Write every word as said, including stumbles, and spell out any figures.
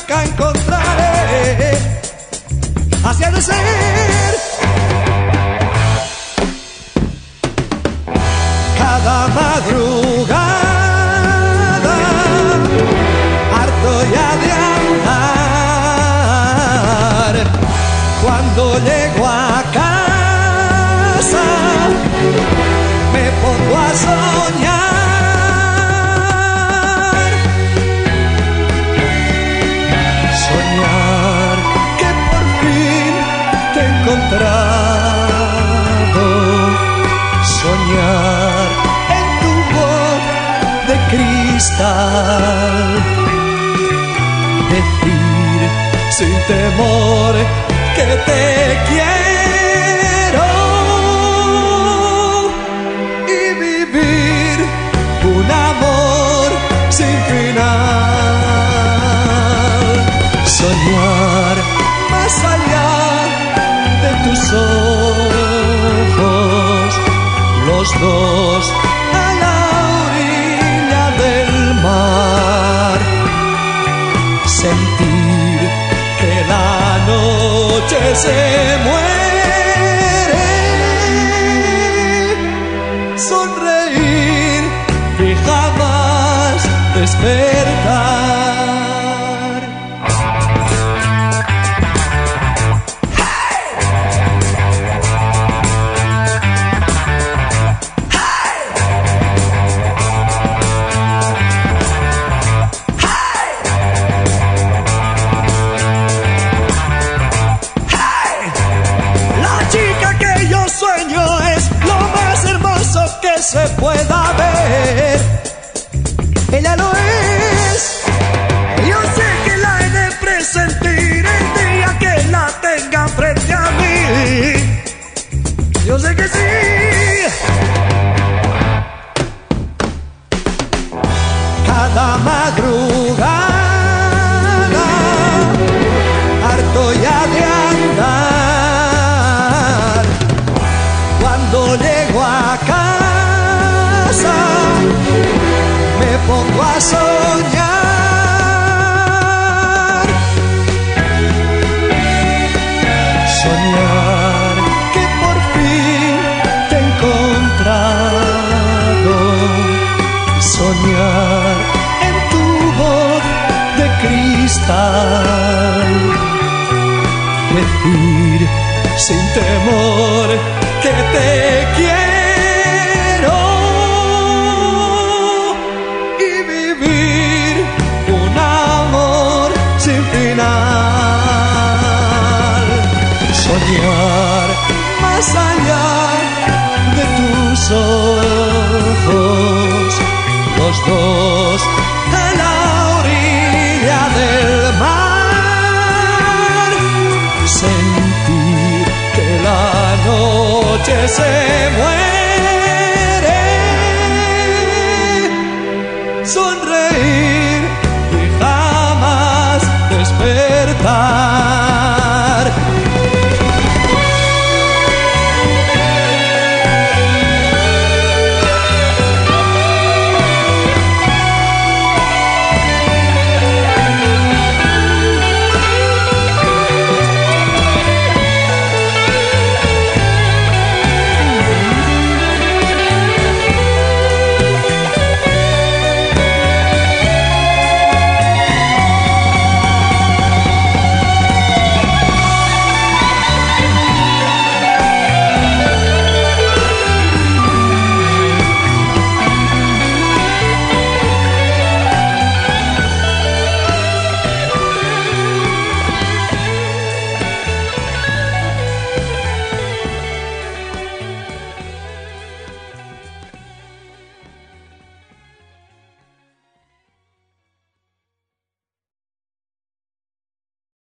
nunca encontraré. Así ha de ser. Cada madrugada, harto ya de andar, cuando llego a casa me pongo a soñar, soñar que por fin te he encontrado, soñar en tu voz de cristal, decir sin temor que te quiero y vivir un amor sin final, soñar más allá de tus ojos, los dos a la orilla del mar, sentir que la noche se muere, sonreír y jamás despertar. Se pueda ver, ella lo es. Yo sé que la he de presentir el día que la tenga frente a mí. Yo sé que sí. Cada madrugada, harto ya de andar, cuando llego a casa me pongo a soñar, soñar que por fin te he encontrado, soñar en tu voz de cristal, decir sin temor que te quiero sin final, soñar más allá de tus ojos, los dos a la orilla del mar, sentir que la noche se